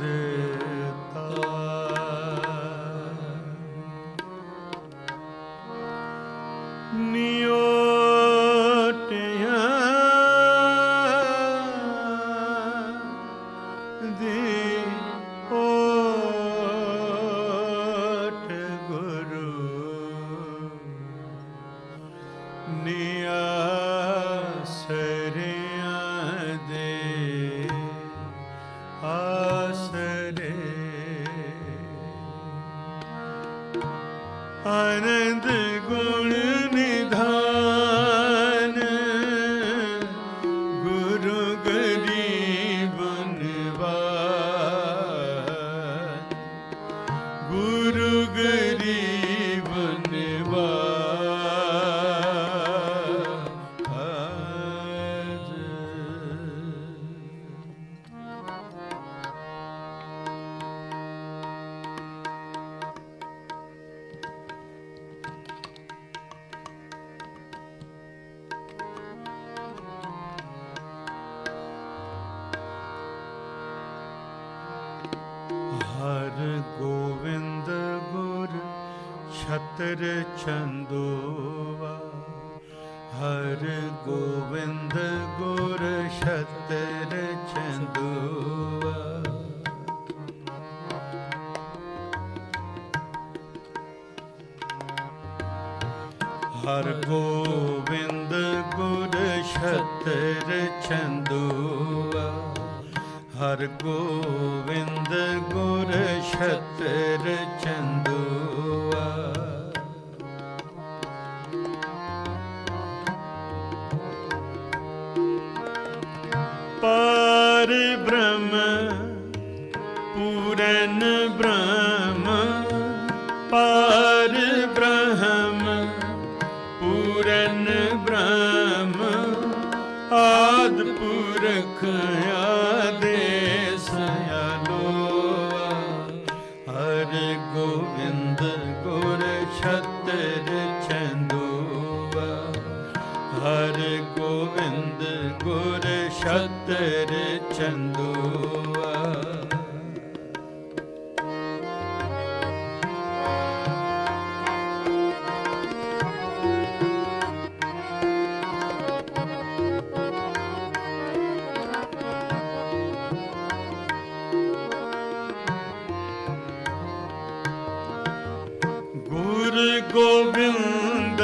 आनंद गुण निधान गुरु गरीब निवान, गुरु गरीब निवान। हर गोविंद गुर छतर चंदोवा, हर गोविंद गुर छतर चंदोवा। हर गोविंद गुर छतर चंदोवा, हर गोविंद गुर छतर चंदोआ। पार ब्रह्म पूरन ब्रह्म, पार ब्रह्म पूरन ब्रह्म, आद पुरख आदेश आलोआ। हर गोविंद गुर छतर चंदोआ, हर गोविंद गुर छतर चंदोआ। गुरु गोविंद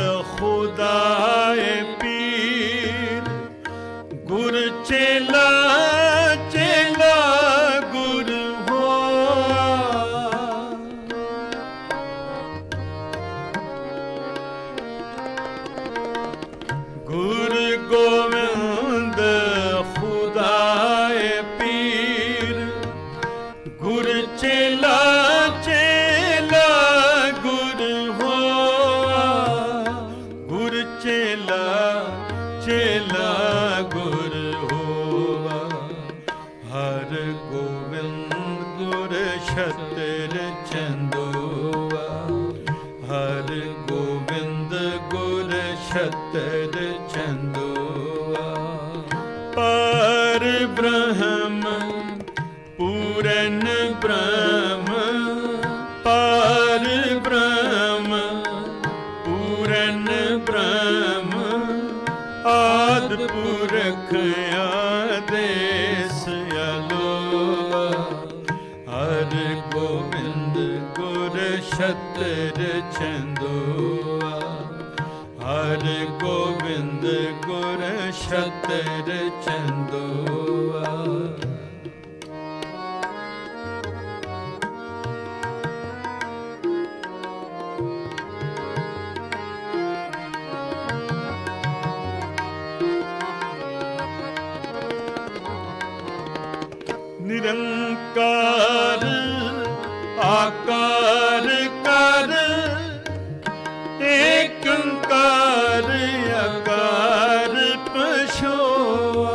खुदाए पीर, गुर चेला चेला गुरु हुआ। गुरु गोविंद खुदाए पीर, गुर चेला चेला गुरु हुआ। गुर चेला चेला गुरु हुआ। हर गोविंद गुर छतर चंदोआ, हर गोविंद गुर छतर चंदोआ। पार ब्रह्म पूरन ब्रह्म, पार ब्रह्म पूरन ब्रह्म, आद पुरख आदेश आलोआ। हर गोविंद गुर छतर चंदोआ, हर गोविंद गुर छतर चंदोआ। निरंकार आकार कर, एकंकार आकार पछोआ।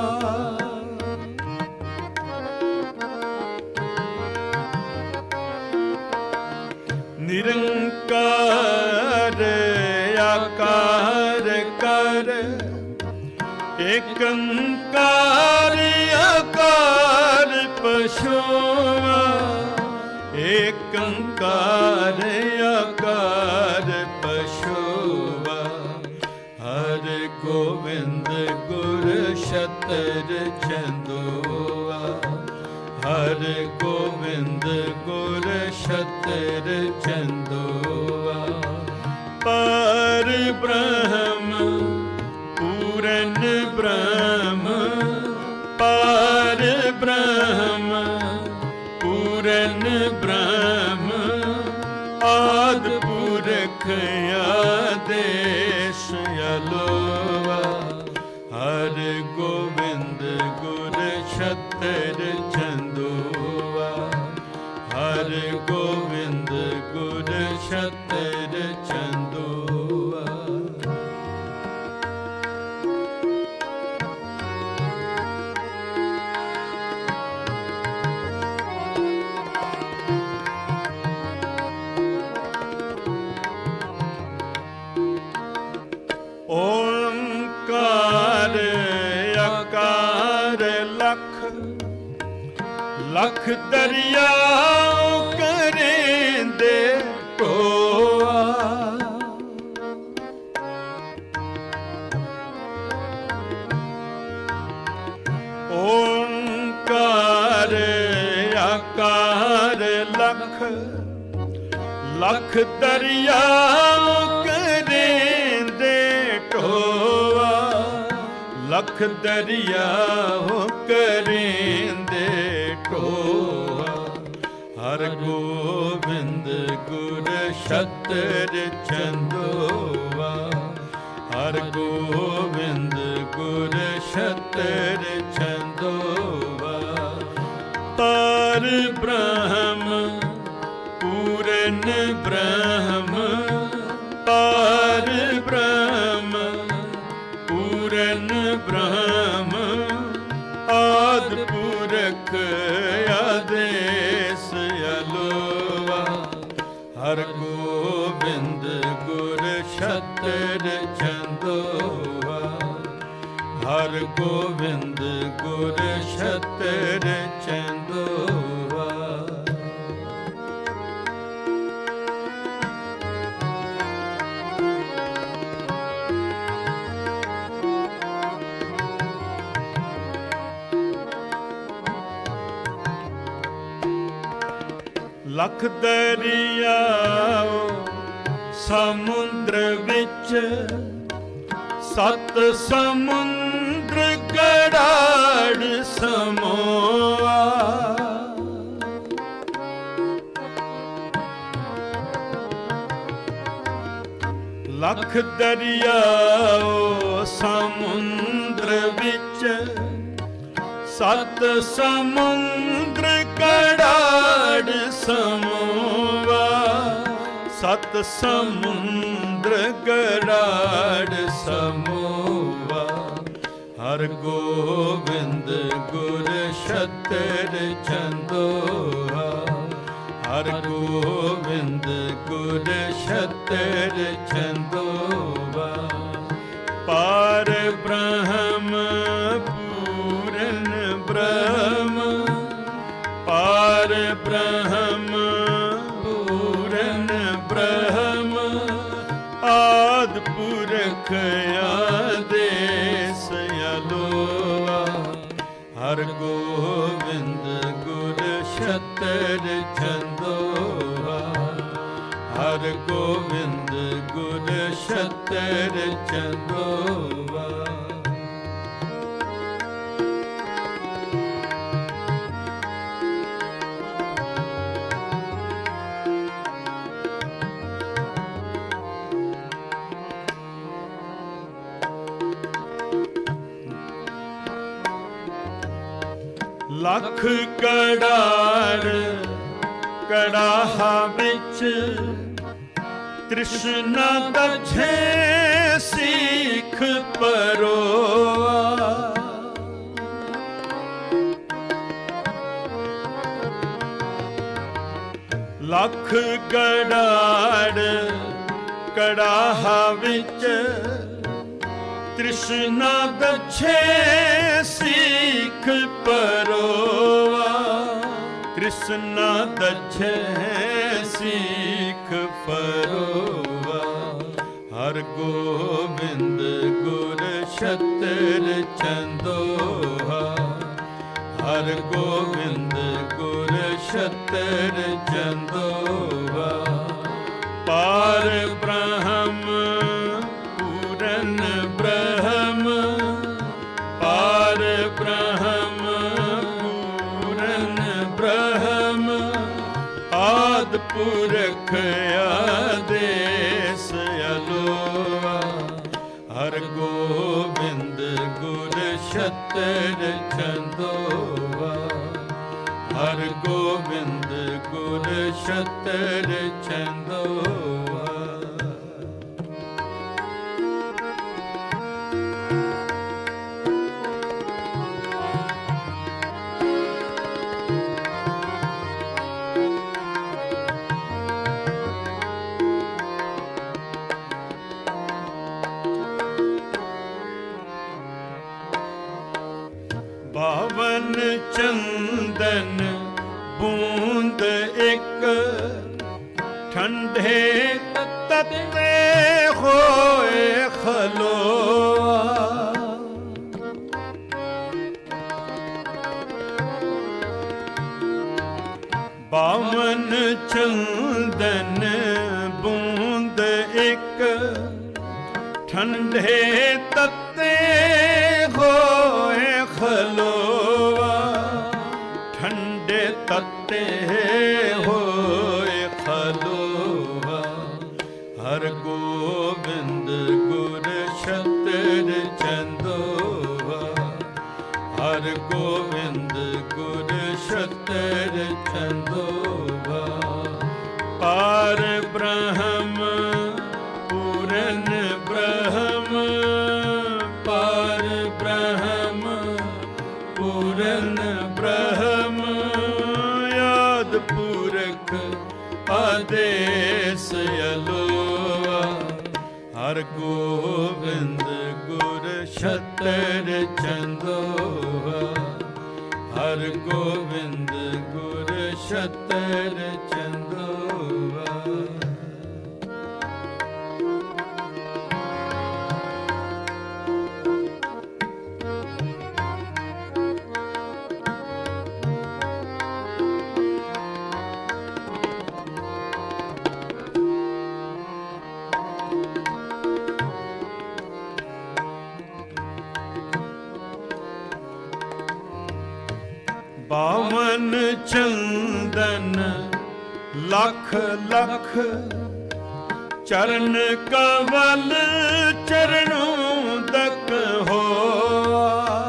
निरंकार आकार कर, एकंकार आकार ਪਛੋਆ ਏਕੰਕਾਰ ਆਕਾਰ ਪਛੋਆ ਹਰ ਗੋਬਿੰਦ ਗੁਰ ਛਤਰ ਚੰਦੋਆ ਹਰ ਗੋਬਿੰਦ ਗੁਰ ਛਤਰ ਚੰਦੋਆ ਪਰ ਬ੍ਰਹਮ ਪੂਰਨ ਬ੍ਰਹਮ ਪਰ ਬ੍ਰਹਮ ਪੂਰਨ ਬ੍ਰਹਮ ਆਦਿ ਪੁਰਖ ਆਦੇਸ਼ ਅਲੋਆ ਹਰ ਗੋਬਿੰਦ ਗੁਰ ਛਤਰ ਚੰਦੋਆ ਹਰ ਗੋਬਿੰਦ ਗੁਰ ਛਤਰ ਚੰਦੋਆ ਓੰਕਾਰ ਆਕਾਰ ਲਖ ਲਖ ਦਰਿਆਓ ਕਰੇਂਦੇ ਢੋਆ ਓੰਕਾਰ ਆਕਾਰ ਲਖ ਲਖ ਦਰਿਆਓ ਕਰੇਂਦੇ ਢੋਆ ਲਖ ਦਰਿਆਓ ਕਰੇਂਦੇ ਢੋਆ ਹਰ ਗੋਬਿੰਦ ਗੁਰ ਛਤਰ ਚੰਦੋਆ ਹਰ ਗੋਬਿੰਦ ਗੁਰ ਛਤਰ ਚੰਦੋਆ ਪਰ ਬ੍ਰਹਮ ਪੂਰਨ ਬ੍ਰਹਮ ਪਰ ਬ੍ਰਹਮ ਪੂਰਨ ਬ੍ਰਹਮ ਆਦਿ ਪੁਰਖ ਆਦੇਸ ਅਲੋਆ ਹਰ ਗੋਬਿੰਦ ਗੁਰ ਛਤਰ ਚੰਦੋਆ ਹਰ ਗੋਬਿੰਦ ਗੁਰ ਛਤਰ ਚੰਦੋਆ ਲਖ ਦਰਿਆਓ ਸਮੁੰਦਰ ਵਿੱਚ ਸਤ ਸਮੁੰਦਰ ਗੜਾੜ ਸਮੋਆ ਲਖ ਦਰਿਆਓ ਸਮੁੰਦਰ ਵਿੱਚ ਸਤ ਸਮੁੰਦਰ ਗੜਾੜ ਸਮੋਆ ਸਤ ਸਮੁੰਦਰ ਗੜਾੜ ਸਮੋਆ ਹਰ ਗੋਬਿੰਦ ਗੁਰ ਛਤਰ ਚੰਦੋਆ ਹਰ ਗੋਬਿੰਦ ਗੁਰ ਛਤਰ ਚੰਦੋਆ ਪਾਰ ਬ੍ਰਹਮ ਪੂਰਨ ਬ੍ਰਹਮ ਪਾਰ ਬ੍ਰਹਮ ਪੂਰਨ ਬ੍ਰਹਮ ਆਦਿ ਪੁਰਖ ਆਦੇਸ ਅਲੋਆ ਹਰ ਗੋਬਿੰਦ ਗੁਰ ਛਤਰ ਚੰਦੋਆ ਹਰ ਗੋਬਿੰਦ ਗੁਰ ਛਤਰ ਚੰਦੋਆ ਲਖ ਕੜਾਰ ਕੜਾਹਾ ਵਿੱਚ ਤ੍ਰਿਸ਼ਨਾ ਦਛੇ ਸੀਖ ਪਰੋਆ ਲਖ ਕੜਾਰ ਕੜਾਹਾ ਵਿੱਚ ਤ੍ਰਿਸ਼ਨਾ ਦਛੇ ਸੀਖ ਪਰੋਆ कृष्ण दच्छे सीख फरोवा। हर गोविंद गुर छत्र चंदोहा। हर गोविंद गुर छत्र चंदोहा। पार ब्रह्म पूरन ब्रह्म। पार ब्रह्म पूरन ब्रह्म। आदि पुरख आदेश अलोवा। हर गोविंद गुर छत्र चंदोवा। हर गोविंद गुर छत्र चंदोवा। पावन चंदन बूंद एक। ठंडे तत्ते होए खलोआ। पावन चंदन बूंद एक। ठंडे तत्ते होए खलोआ। ठंडे तत्ते होए खलोआ। हर गोविंद गुर छत्र चंदोआ। हर गोविंद गुर छत्र चंदोआ। पार ब्रह्म पूरन ब्रह्म। पार ब्रह्म पूरन ब्रह्म। आदि पुरख आदेश अलोआ। हर गोविंद गुर छत्र चंदोआ। हर गोविंद गुर छत्र चंदोआ। पावन चंदन लख लख। चरण कवल चरणों तक होआ।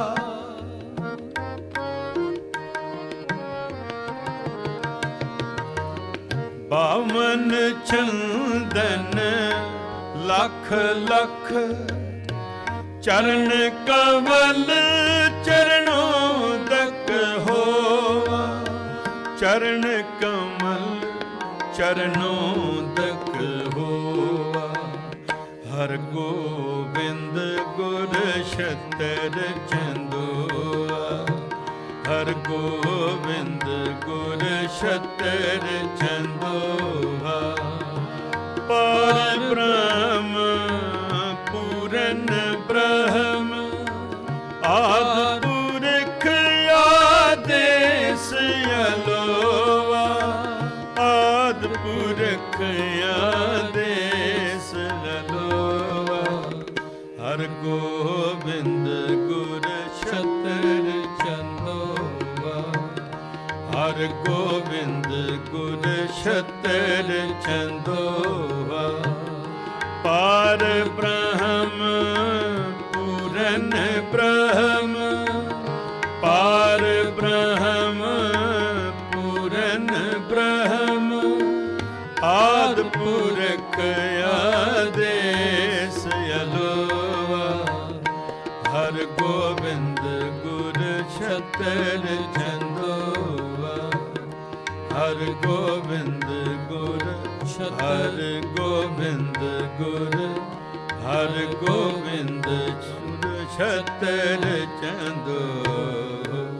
पावन चंदन लख लख। चरण कवल चरणों तक होआ। चरण कमल चरणों तक होआ। हर गोविंद गुर छत्र चंदोआ। हर गोविंद गुर छत्र चंदोआ। पार ब्रह्म पूरन ब्रह्म। आदि पुरख आदेश अलोआ। आदि पुरख आदेश अलोआ। हर गोविंद गुर छत्र चंदोआ। हर गोविंद गुर छत्र चंदोआ। पार ब्रह्म पूरन ब्रह्म। पार ब्रह्म पूरन ब्रह्म। आदि पुरख आदेश अलोआ। हर गोविंद गुर छत्र चंदोआ। हर गोविंद गुर हर गोविंद गुर। हर गोविंद छत्र चंदोआ।